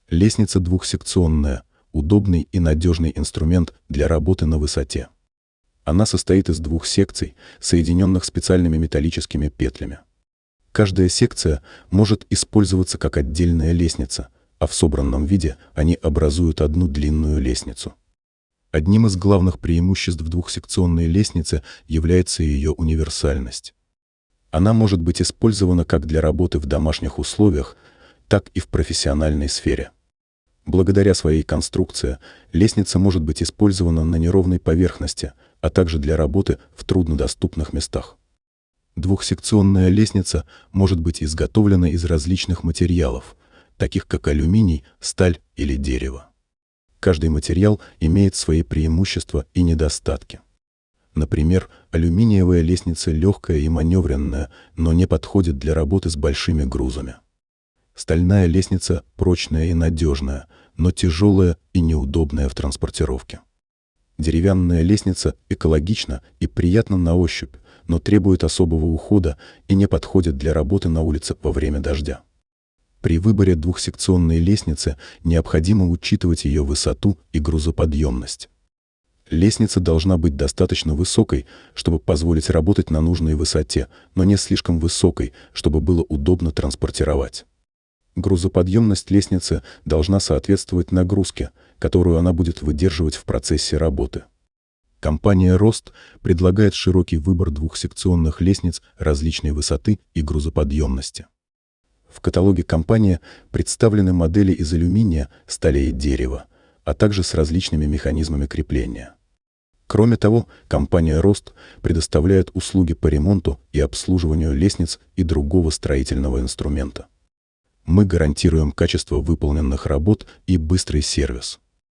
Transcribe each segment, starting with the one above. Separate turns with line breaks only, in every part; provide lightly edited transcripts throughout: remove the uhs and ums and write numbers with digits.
Лестница двухсекционная – удобный и надежный инструмент для работы на высоте. Она состоит из двух секций, соединенных специальными металлическими петлями. Каждая секция может использоваться как отдельная лестница, а в собранном виде они образуют одну длинную лестницу. Одним из главных преимуществ двухсекционной лестницы является ее универсальность. Она может быть использована как для работы в домашних условиях, так и в профессиональной сфере. Благодаря своей конструкции лестница может быть использована на неровной поверхности, а также для работы в труднодоступных местах. Двухсекционная лестница может быть изготовлена из различных материалов, таких как алюминий, сталь или дерево. Каждый материал имеет свои преимущества и недостатки. Например, алюминиевая лестница легкая и маневренная, но не подходит для работы с большими грузами. Стальная лестница прочная и надежная, но тяжелая и неудобная в транспортировке. Деревянная лестница экологична и приятна на ощупь, но требует особого ухода и не подходит для работы на улице во время дождя. При выборе двухсекционной лестницы необходимо учитывать ее высоту и грузоподъемность. Лестница должна быть достаточно высокой, чтобы позволить работать на нужной высоте, но не слишком высокой, чтобы было удобно транспортировать. Грузоподъемность лестницы должна соответствовать нагрузке, которую она будет выдерживать в процессе работы. Компания «Рост» предлагает широкий выбор двухсекционных лестниц различной высоты и грузоподъемности. В каталоге компании представлены модели из алюминия, стали и дерева, а также с различными механизмами крепления. Кроме того, компания «Рост» предоставляет услуги по ремонту и обслуживанию лестниц и другого строительного инструмента. Мы гарантируем качество выполненных работ и быстрый сервис.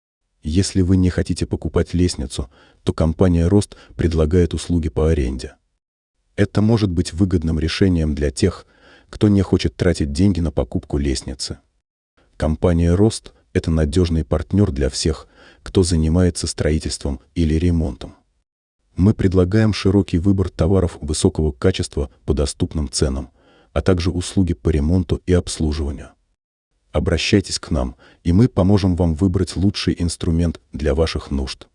Если вы не хотите покупать лестницу, то компания «Рост» предлагает услуги по аренде. Это может быть выгодным решением для тех, кто не хочет тратить деньги на покупку лестницы. Компания «Рост» — это надежный партнер для всех, кто занимается строительством или ремонтом. Мы предлагаем широкий выбор товаров высокого качества по доступным ценам, а также услуги по ремонту и обслуживанию. Обращайтесь к нам, и мы поможем вам выбрать лучший инструмент для ваших нужд.